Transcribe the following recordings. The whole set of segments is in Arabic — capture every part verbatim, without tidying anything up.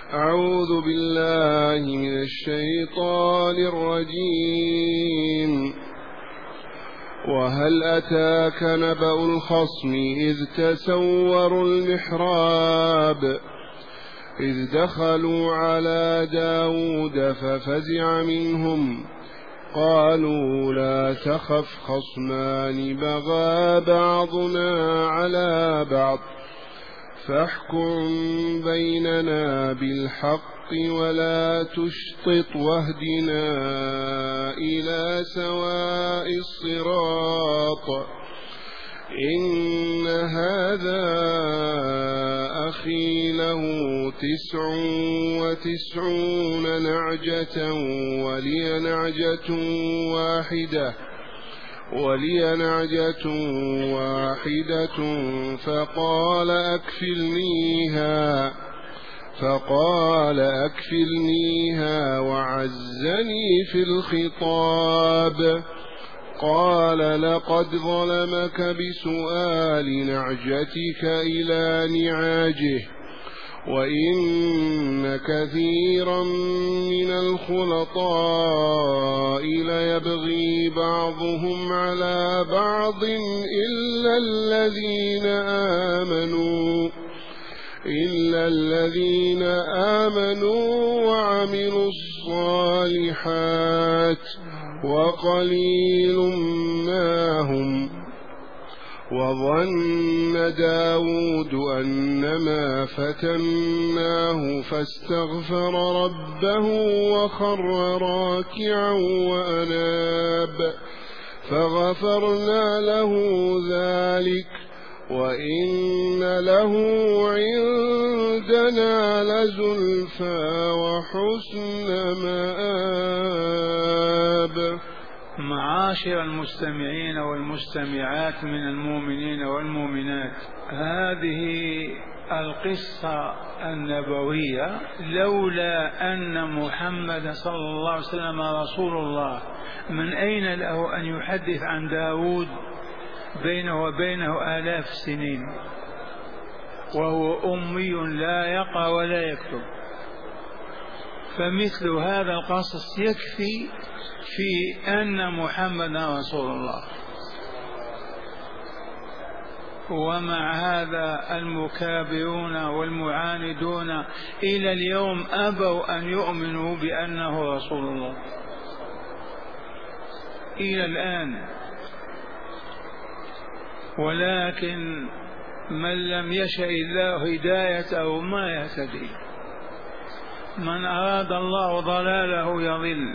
أعوذ بالله من الشيطان الرجيم. وهل أتاك نبأ الخصم إذ تسوروا المحراب إذ دخلوا على داود ففزع منهم قالوا لا تخف خصمان بغى بعضنا على بعض فاحكم بيننا بالحق ولا تشطط واهدنا إلى سواء الصراط إن هذا أخي له تسع وتسعون نعجة ولي نعجة واحدة ولي نعجة واحدة فقال أكفلنيها فقال أكفلنيها وعزني في الخطاب قال لقد ظلمك بسؤال نعجتك إلى نعاجه وإن كثيرا من الخلطاء ليبغي بعضهم على بعض إلا الذين آمنوا إلا الذين آمنوا وعملوا الصالحات وقليل ما هم. وظن داود أنما فتناه فاستغفر ربه وخر راكعا وأناب فغفرنا له ذلك وإن له عندنا لزلفى وحسن مآب. معاشر المستمعين والمستمعات من المؤمنين والمؤمنات، هذه القصة النبوية لولا أن محمد صلى الله عليه وسلم رسول الله من أين له أن يحدث عن داود بينه وبينه آلاف السنين وهو أمي لا يقرأ ولا يكتب؟ فمثل هذا القصص يكفي في أن محمد رسول الله. ومع هذا المكابرون والمعاندون إلى اليوم أبوا أن يؤمنوا بأنه رسول الله إلى الآن. ولكن من لم يشأ الله هدايته ما يهتدي، من أراد الله ضلاله يضل.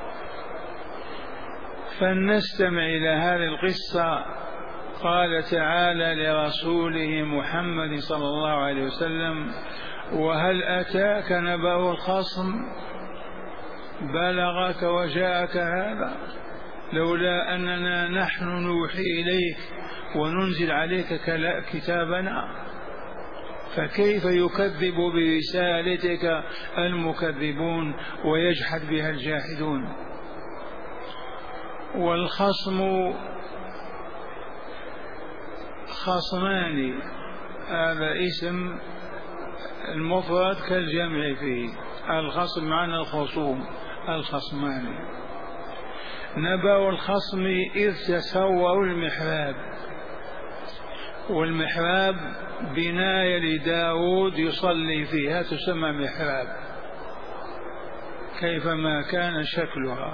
فلنستمع إلى هذه القصة. قال تعالى لرسوله محمد صلى الله عليه وسلم: وهل أتاك نبأ الخصم؟ بلغك وجاءك هذا؟ لولا أننا نحن نوحي إليك وننزل عليك كتابنا، فكيف يكذب برسالتك المكذبون ويجحد بها الجاحدون؟ والخصم خصمان، هذا اسم المفرد كالجمع فيه. الخصم معنى الخصوم، الخصمان. نبأ الخصم إذ تسوروا المحراب، والمحراب بناية لداود يصلي فيها تسمى محراب كيفما كان شكلها.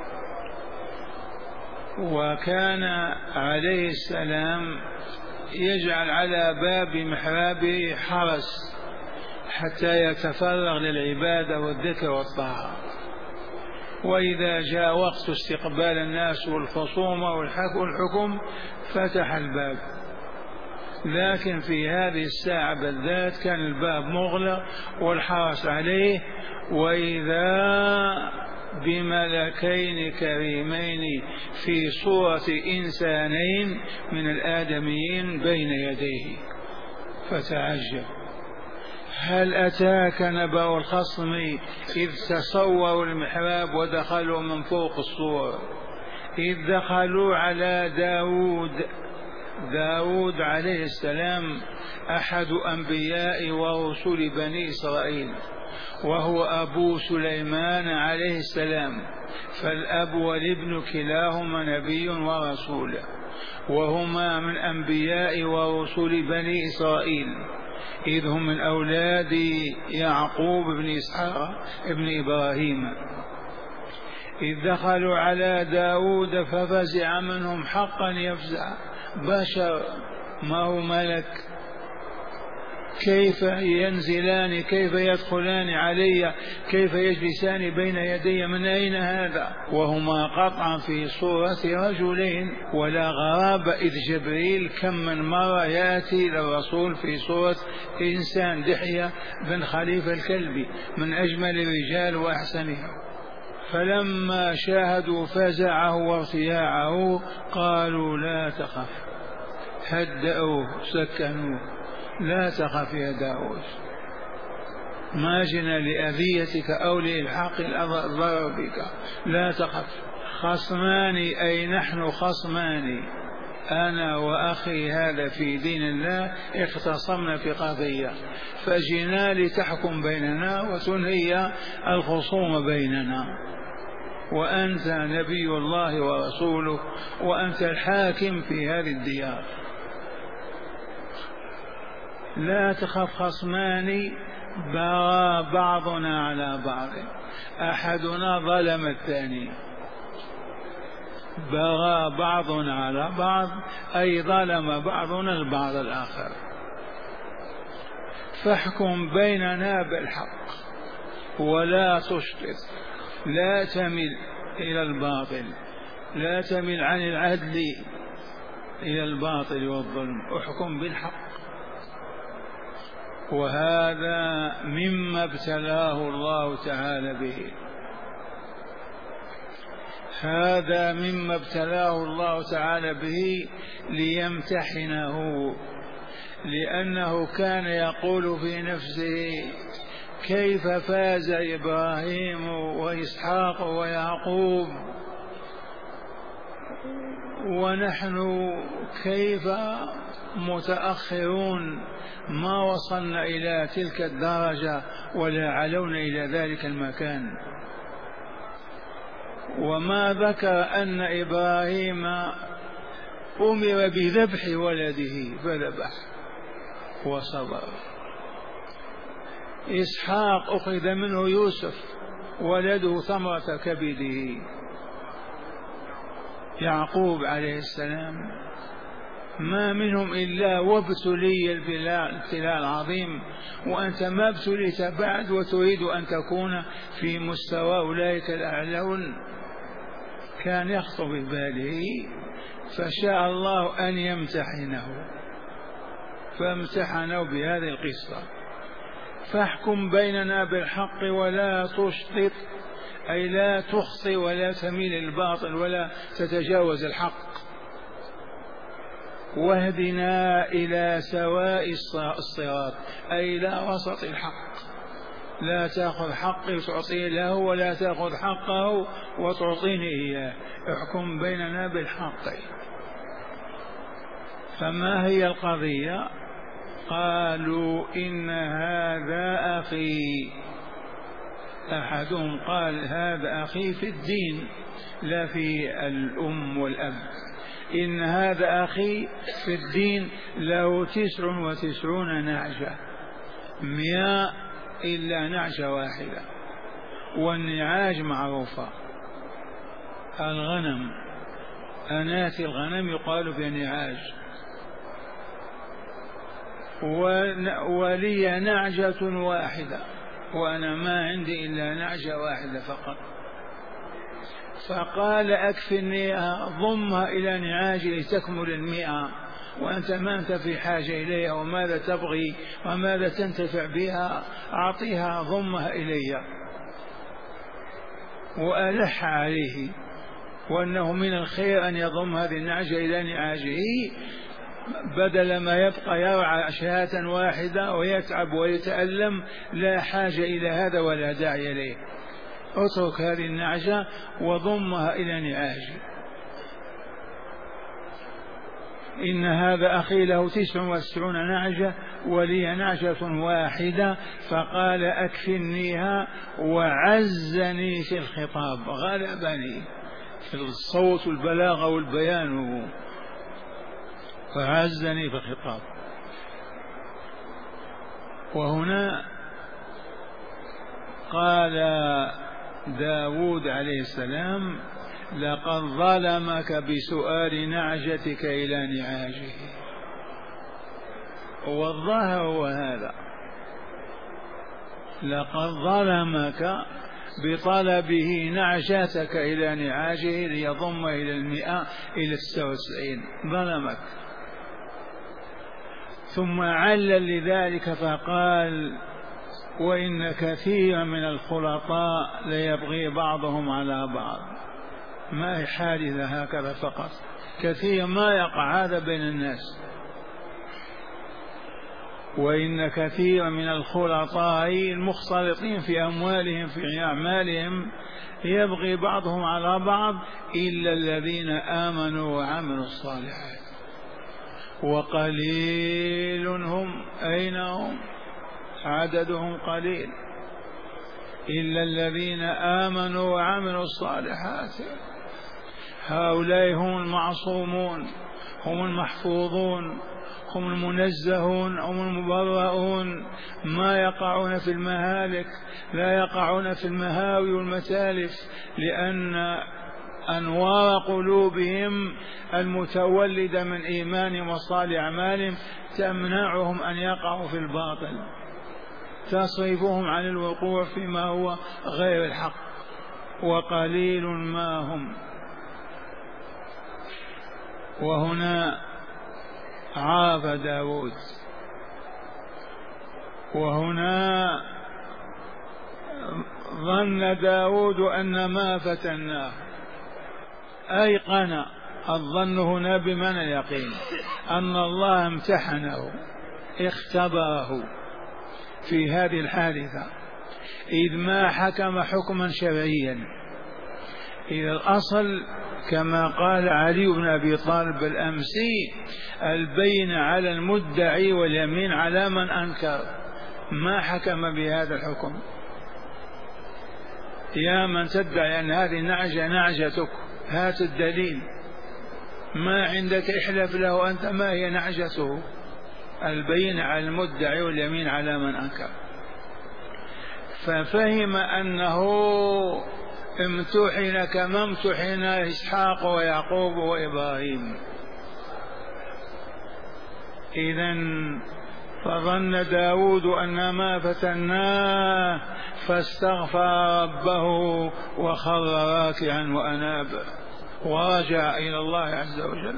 وكان عليه السلام يجعل على باب محرابه حرس حتى يتفرغ للعبادة والذكر والطاعة. وإذا جاء وقت استقبال الناس والخصومة والحكم فتح الباب. لكن في هذه الساعة بالذات كان الباب مغلق والحرس عليه، وإذا بملكين كريمين في صورة إنسانين من الآدميين بين يديه، فتعجب. هل أتاك نبأ الخصم إذ تصوروا المحراب ودخلوا من فوق السور، إذ دخلوا على داود داود عليه السلام أحد أنبياء ورسل بني إسرائيل، وهو أبو سليمان عليه السلام، فالأب والابن كلاهما نبي ورسول، وهما من أنبياء ورسل بني إسرائيل، إذ هم من أولاد يعقوب بن إسحاق ابن إبراهيم. إذ دخلوا على داود ففزع منهم حقا يفزع، بشر ما هو ملك، كيف ينزلان، كيف يدخلان علي، كيف يجلسان بين يدي، من أين هذا؟ وهما قطعا في صورة رجلين، ولا غرابة إذ جبريل كم من مرة يأتي للرسول في صورة إنسان، دحية بن خليفة الكلبي من أجمل الرجال وأحسنهم. فلما شاهدوا فزعه وارتياعه قالوا لا تخف، هدأوه سكنوه، لا تخف يا داود، ما جئنا لأذيتك أو لإلحاق الضرر بك، لا تخف. خصمان أي نحن خصمان، أنا وأخي هذا في دين الله اختصمنا في قضية، فجئنا لتحكم بيننا وتنهي الخصوم بيننا، وأنت نبي الله ورسوله، وأنت الحاكم في هذه الديار، لا تخف. خصمان بغى بعضنا على بعض، أحدنا ظلم الثاني، بغى بعضنا على بعض أي ظلم بعضنا البعض الآخر، فاحكم بيننا بالحق ولا تشطط، لا تمل إلى الباطل، لا تمل عن العدل إلى الباطل والظلم، احكم بالحق. وهذا مما ابتلاه الله تعالى به، هذا مما ابتلاه الله تعالى به ليمتحنه، لأنه كان يقول في نفسه كيف فاز إبراهيم وإسحاق ويعقوب ونحن كيف متأخرون، ما وصلنا إلى تلك الدرجة ولا علونا إلى ذلك المكان. وما ذكر أن إبراهيم أمر بذبح ولده فذبح وصبر، إسحاق أخذ منه يوسف ولده ثمرة كبده، يعقوب عليه السلام ما منهم إلا وابتلي الابتلاء العظيم، وأنت ما ابتليت بعد وتريد أن تكون في مستوى أولئك الأعلون. كان يخطر بباله، فشاء الله أن يمتحنه فامتحنه بهذه القصة. فاحكم بيننا بالحق ولا تشطط، أي لا تخطئ ولا تميل الباطل ولا تتجاوز الحق، واهدنا إلى سواء الصراط، أي لا وسط الحق، لا تأخذ حقي وتعطيه له، ولا تأخذ حقه وتعطيني إياه، احكم بيننا بالحق. فما هي القضية؟ قالوا إن هذا أخي، أحدهم قال هذا أخي في الدين لا في الأم والأب، إن هذا أخي في الدين له تسع وتسعون نعجة، مئة إلا نعجة واحدة، والنعاج معروفة الغنم، أنات الغنم يقال بنعاج، ولي نعجة واحدة وأنا ما عندي إلا نعجة واحدة فقط. فقال أكفنيها، ضمها إلى نعاجي لتكمل المئة، وأنت ما أنت في حاجة إليها، وماذا تبغي وماذا تنتفع بها، أعطيها ضمها إلي. وألح عليه، وأنه من الخير أن يضم هذه النعجة إلى نعاجه، بدل ما يبقى يرعى شاة واحدة ويتعب ويتألم، لا حاجة إلى هذا ولا داعي إليه، اترك هذه النعجة وضمها إلى نعاجه. إن هذا أخي له تسع وتسعون نعجة ولي نعجة واحدة، فقال أكفلنيها، وعزني في الخطاب، غلبني في الصوت والبلاغة والبيان، فعزني في الخطاب. وهنا قال داود عليه السلام: لقد ظلمك بسؤال نعجتك إلى نعاجه. والظاهر هو هذا، لقد ظلمك بطلبه نعجتك إلى نعاجه ليضم إلى المئة إلى التسعة وتسعين، ظلمك. ثم علل لذلك فقال: وإن كثيرا من الخلطاء ليبغي بعضهم على بعض. ما هي حادثة هكذا فقط، كثير ما يقع هذا بين الناس. وإن كثيرا من الخلطاء المختلطين في أموالهم في أعمالهم يبغي بعضهم على بعض إلا الذين آمنوا وعملوا الصالحات، وقليل هم. أين هم؟ عددهم قليل. إلا الذين آمنوا وعملوا الصالحات، هؤلاء هم المعصومون، هم المحفوظون، هم المنزهون، هم المبرؤون، ما يقعون في المهالك، لا يقعون في المهاوي والمتالف، لأن أنوار قلوبهم المتولدة من إيمان وصالح أعمالهم تمنعهم أن يقعوا في الباطل، تصرفهم عن الوقوع فيما هو غير الحق. وقليل ما هم. وهنا عاف داود، وهنا ظن داود أن ما فتناه، أيقن. الظن هنا بمعنى اليقين أن الله امتحنه، اختبره في هذه الحادثة، إذ ما حكم حكما شرعيا. إذا الأصل كما قال علي بن أبي طالب الأمسي: البين على المدعي واليمين على من أنكر. ما حكم بهذا الحكم. يا من تدعي أن هذه نعجة نعجتك، هات الدليل. ما عندك احلف له أنت ما هي نعجته. البين على المدعي واليمين على من أنكر. ففهم أنه امتحن كما امتحن إسحاق ويعقوب وإبراهيم. إذن فظن داود أن ما فتناه فاستغفر ربه وخر راكعا وأناب ورجع إلى الله عز وجل.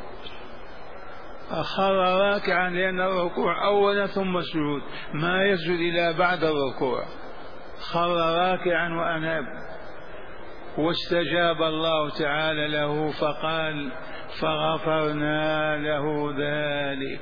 خر راكعا لأن الركوع أولا ثم السجود، ما يسجد إلا بعد الركوع. خر راكعا وأناب، واستجاب الله تعالى له فقال: فغفرنا له ذلك.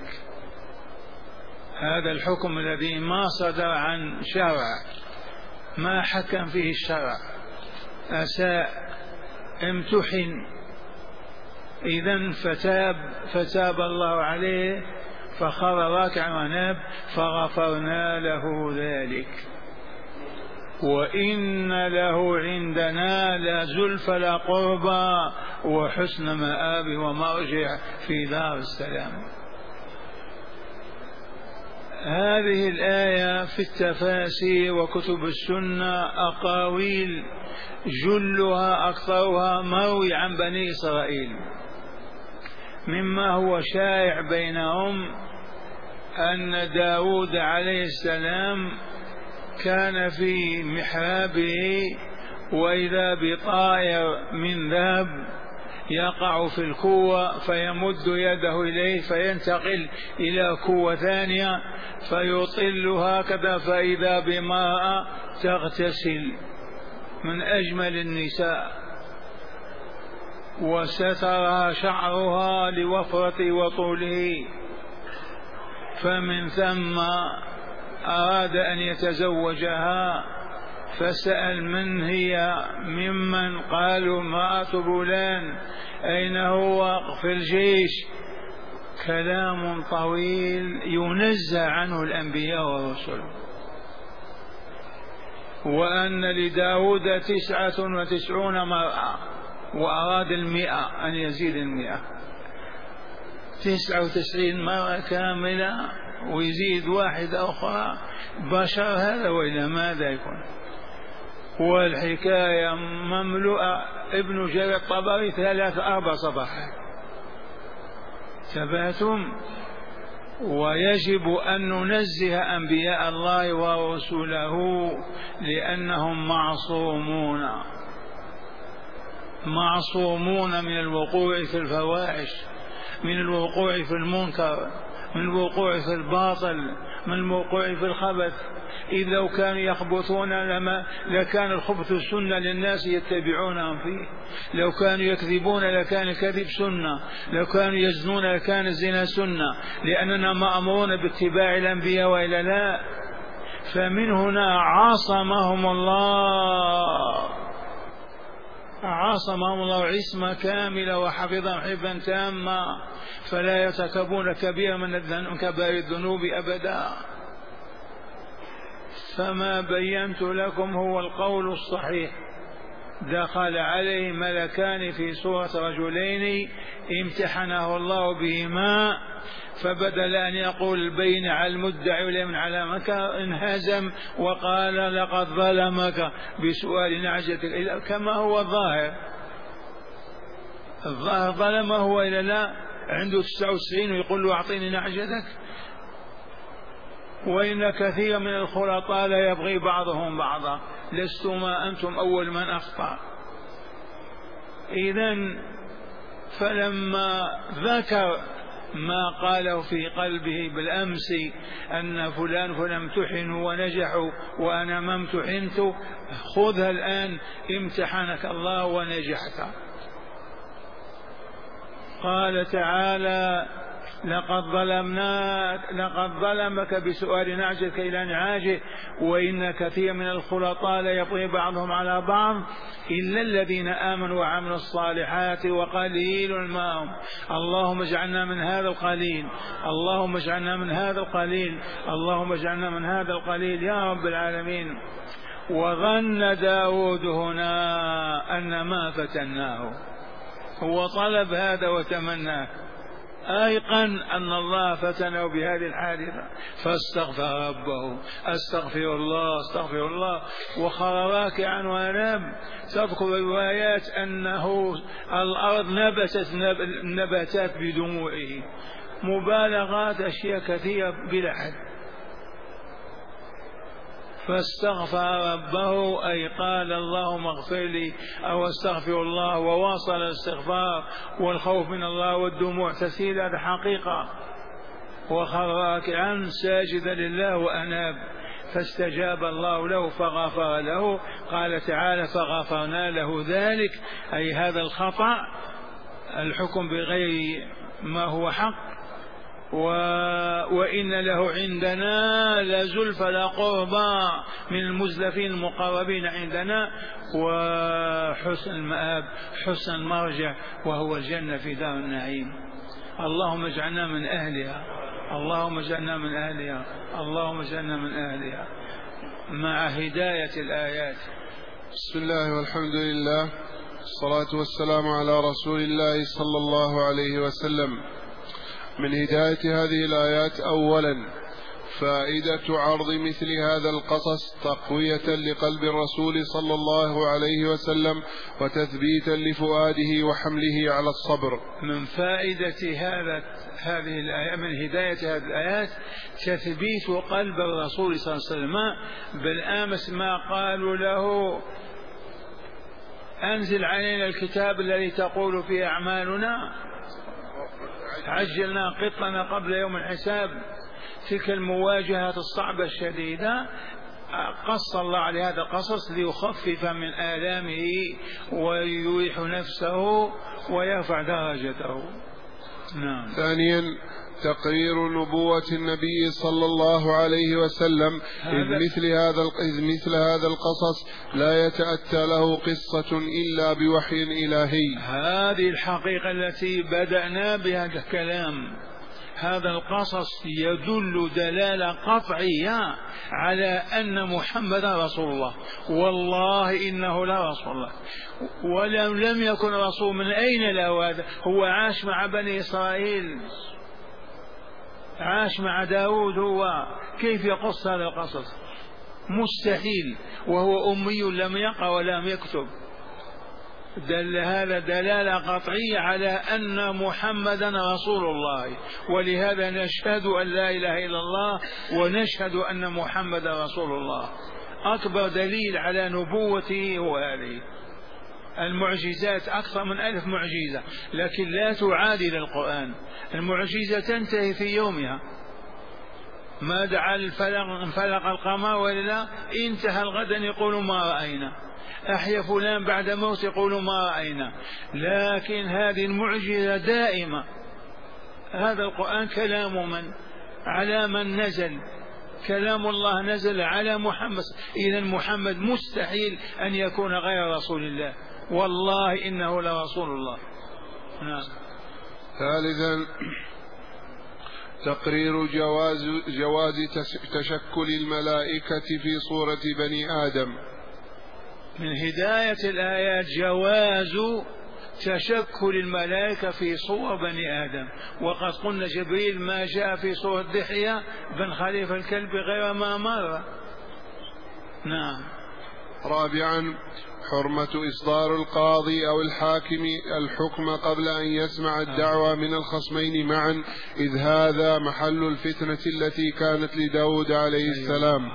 هذا الحكم الذي ما صدر عن شرع، ما حكم فيه الشرع، أساء، امتحن. إذن فتاب فتاب الله عليه فخر راكعا واناب، فغفرنا له ذلك. وإن له عندنا لزلفى لقربى وحسن مآب ومرجع في دار السلام. هذه الآية في التفاسير وكتب السنة أقاويل جلها أكثرها مروي عن بني إسرائيل، مما هو شائع بينهم أن داود عليه السلام كان في محرابه وإذا بطائر من ذهب يقع في الكوة فيمد يده إليه فينتقل إلى كوة ثانية فيطل هكذا، فإذا بماء تغتسل من أجمل النساء، وسترها شعرها لوفرته وطوله. فمن ثم أراد أن يتزوجها فسأل من هي، ممن؟ قالوا امرأة فلان. أين هو؟ في الجيش. كلام طويل ينزه عنه الأنبياء والرسل. وأن لداود تسعة وتسعون مرأة وأراد المئة أن يزيد المئة، تسعة وتسعين مرأة كاملة ويزيد واحدة أخرى بشر، هذا وإلى ماذا يكون؟ والحكاية مملوءة. ابن جرير الطبري ثلاث أربع صفحات، ثباتهم. ويجب أن ننزه أنبياء الله ورسله لأنهم معصومون، معصومون من الوقوع في الفواحش، من الوقوع في المنكر، من الوقوع في الباطل، من الوقوع في الخبث. إذ لو كانوا يخبثون لما لكان الخبث سنة للناس يتبعونهم فيه، لو كانوا يكذبون لكان الكذب سنة، لو كانوا يزنون لكان الزنا سنة، لأننا مأمورون باتباع الأنبياء وإلا لا. فمن هنا عصمهم الله، عصمهم الله عصمة كاملة وحفظهم حفظا تاما، فلا يرتكبون كبيرا من كبائر الذنوب أبدا. فما بينت لكم هو القول الصحيح. دخل عليه ملكان في صورة رجلين امتحنه الله بهما، فبدل أن يقول البين على المدعي واليمين على مكة انهزم وقال لقد ظلمك بسؤال نعجتك، كما هو الظاهر. الظاهر ظلمه هو إلا لا، عنده تسعة وتسعين ويقول له أعطيني نعجتك. وإن كثير من الخلطاء لا يبغي بعضهم بعضا، لستما أنتم أول من أخطأ. إذن فلما ذكر ما قاله في قلبه بالأمس أن فلان فلان امتحنوا ونجحوا وأنا ما امتحنت، خذها الآن امتحنك الله ونجحت. قال تعالى لقد ظلمناك، لقد ظلمك بسؤال نعجتك إلى نعاجه، وإن كثير من الخلطاء ليطغي بعضهم على بعض إلا الذين آمنوا وعملوا الصالحات وقليل ما هم. اللهم اجعلنا من هذا القليل، اللهم اجعلنا من هذا القليل، اللهم اجعلنا من هذا القليل يا رب العالمين. وظن داود هنا أن ما فتناه، هو طلب هذا وتمناه، أيقن أن الله فتنه بهذه الحادثة فاستغفر ربه، أستغفر الله أستغفر الله، وخر راكعا وأناب. تذكر الروايات أنه الأرض نبتت نباتات بدموعه، مبالغات أشياء كثيرة بلا حد. فاستغفر ربه أي قال اللهم اغفر لي أو استغفر الله، وواصل الاستغفار والخوف من الله والدموع تسيل، هذا حقيقة. وخر راكعا ساجدا لله وأناب، فاستجاب الله له فغفر له. قال تعالى فغفرنا له ذلك، أي هذا الخطأ، الحكم بغير ما هو حق. و... وإن له عندنا لزلفى لقربى من المزلفين المقربين عندنا، وحسن المآب، حسن المرجع، وهو الجنة في دار النعيم. اللهم اجعلنا من أهلها، اللهم اجعلنا من أهلها، اللهم اجعلنا من أهلها. مع هداية الآيات. بسم الله والحمد لله، الصلاة والسلام على رسول الله صلى الله عليه وسلم. من هداية هذه الآيات: أولا فائدة عرض مثل هذا القصص تقوية لقلب الرسول صلى الله عليه وسلم وتثبيتا لفؤاده وحمله على الصبر. من فائدة هذا هذه الآيات، من هداية هذه الآيات تثبيت قلب الرسول صلى الله عليه وسلم. بالأمس ما قالوا له أنزل علينا الكتاب الذي تقول فيه أعمالنا، عجلنا قطنا قبل يوم الحساب، تلك المواجهة الصعبة الشديدة. قص الله على هذا القصص ليخفف من آلامه ويريح نفسه ويرفع درجته. نعم. ثانيا تقرير نبوة النبي صلى الله عليه وسلم، إذ مثل هذا إذ مثل هذا القصص لا يتأتى له قصة إلا بوحي إلهي. هذه الحقيقة التي بدأنا بها الكلام، هذا القصص يدل دلالة قطعية على أن محمد رسول الله، والله إنه لا رسول الله، ولم لم يكن رسول. من أين له هذا؟ هو عاش مع بني إسرائيل، عاش مع داود، هو كيف يقص هذا القصص؟ مستحيل، وهو أمي لم يقرأ ولم يكتب. دل هذا دلالة قطعية على أن محمدا رسول الله، ولهذا نشهد أن لا إله إلا الله ونشهد أن محمدا رسول الله. أكبر دليل على نبوته هو هذه. المعجزات أكثر من ألف معجزة، لكن لا تعادل القرآن. المعجزة تنتهي في يومها، ما دعا الفلق انفلق القمر ولا انتهى الغدا يقول ما رأينا، أحيا فلان بعد موت يقول ما رأينا. لكن هذه المعجزة دائمة. هذا القرآن كلام من؟ على من نزل؟ كلام الله نزل على محمد. إذا محمد مستحيل أن يكون غير رسول الله، والله إنه لرسول الله. نعم. ثالثا تقرير جواز, جواز تشكل الملائكة في صورة بني آدم. من هداية الآيات جواز تشكل الملائكة في صور بني آدم، وقد قلنا جبريل ما جاء في صورة دحية بن خليفة الكلب غير ما مر. نعم. رابعا حرمة إصدار القاضي أو الحاكم الحكم قبل أن يسمع الدعوة من الخصمين معا، إذ هذا محل الفتنة التي كانت لداود عليه السلام.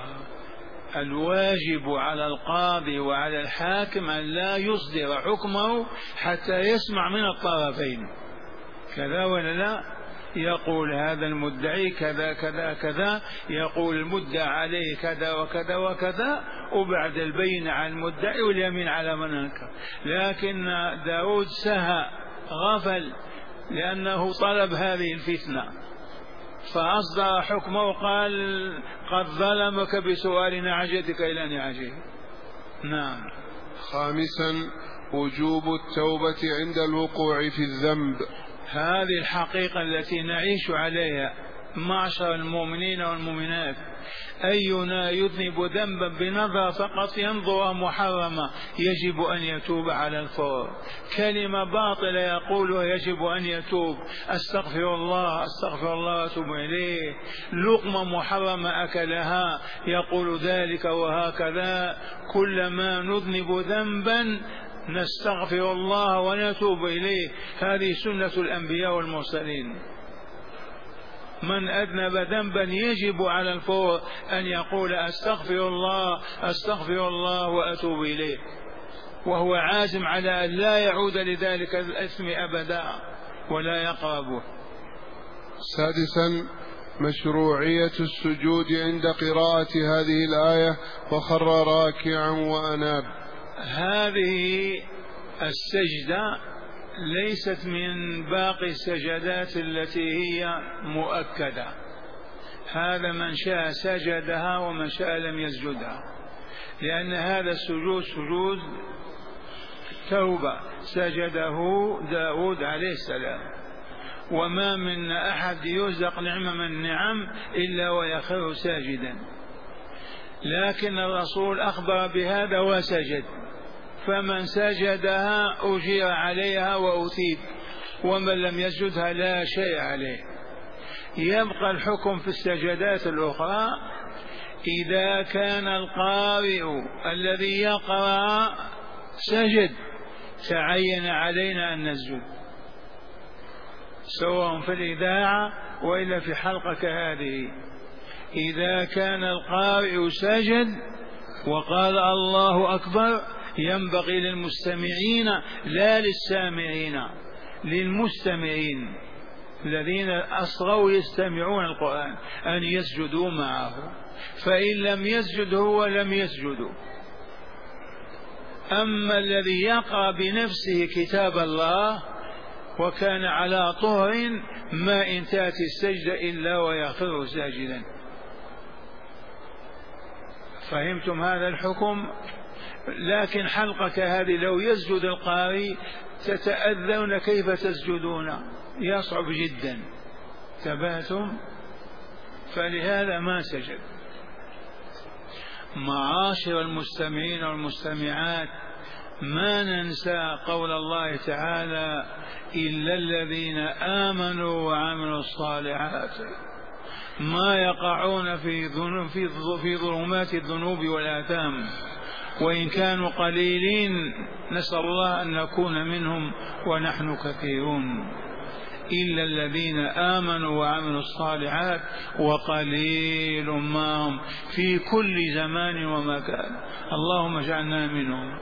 الواجب على القاضي وعلى الحاكم أن لا يصدر حكمه حتى يسمع من الطرفين، كذا ولا لا؟ يقول هذا المدعي كذا كذا كذا، يقول المدعى عليه كذا وكذا وكذا، وبعد البينة على المدعي واليمين على من أنكر. لكن داود سهى غفل لأنه طلب هذه الفتنة، فأصدر حكمه وقال قد ظلمك بسؤال نعجتك إلى نعجه. نعم. خامسا وجوب التوبة عند الوقوع في الذنب. هذه الحقيقة التي نعيش عليها معشر المؤمنين والمؤمنات. أينا يذنب ذنبا بنظر فقط ينظر محرما يجب أن يتوب على الفور. كلمة باطلة يقولها يجب أن يتوب، أستغفر الله أستغفر الله وأتوب إليه. لقمة محرمة أكلها يقول ذلك وهكذا. كلما نذنب ذنبا نستغفر الله ونتوب إليه. هذه سنة الأنبياء والمرسلين. من أذنب ذنبا يجب على الفور أن يقول أستغفر الله أستغفر الله وأتوب إليه، وهو عازم على أن لا يعود لذلك الإثم أبدا ولا يقربه. سادسا مشروعية السجود عند قراءة هذه الآية وخر راكعا وأناب. هذه السجدة ليست من باقي السجدات التي هي مؤكدة، هذا من شاء سجدها ومن شاء لم يسجدها، لأن هذا السجود سجود توبة سجده داود عليه السلام، وما من أحد يرزق نعمة من النعم إلا ويخر ساجدا، لكن الرسول أخبر بهذا وسجد، فمن سجدها أجير عليها وأثيب، ومن لم يسجدها لا شيء عليه. يبقى الحكم في السجدات الأخرى إذا كان القارئ الذي يقرأ سجد تعين علينا أن نسجد، سواء في الإذاعة وإلا في حلقة كهذه. إذا كان القارئ سجد وقال الله أكبر ينبغي للمستمعين لا للسامعين، للمستمعين الذين أصغوا يستمعون القرآن أن يسجدوا معه، فإن لم يسجد هو لم يسجدوا. أما الذي يقرأ بنفسه كتاب الله وكان على طهر ما إن تأتي السجدة إلا ويخر ساجدا. فهمتم هذا الحكم؟ لكن حلقة هذه لو يسجد القارئ تتأذون كيف تسجدون، يصعب جدا. تباتم، فلهذا ما سجد. معاشر المستمعين والمستمعات، ما ننسى قول الله تعالى: إلا الذين آمنوا وعملوا الصالحات ما يقعون في في ظلمات الذنوب والآثام وإن كانوا قليلين. نسأل الله أن نكون منهم ونحن كثيرون. إلا الذين آمنوا وعملوا الصالحات وقليل ما هم في كل زمان ومكان. اللهم اجعلنا منهم.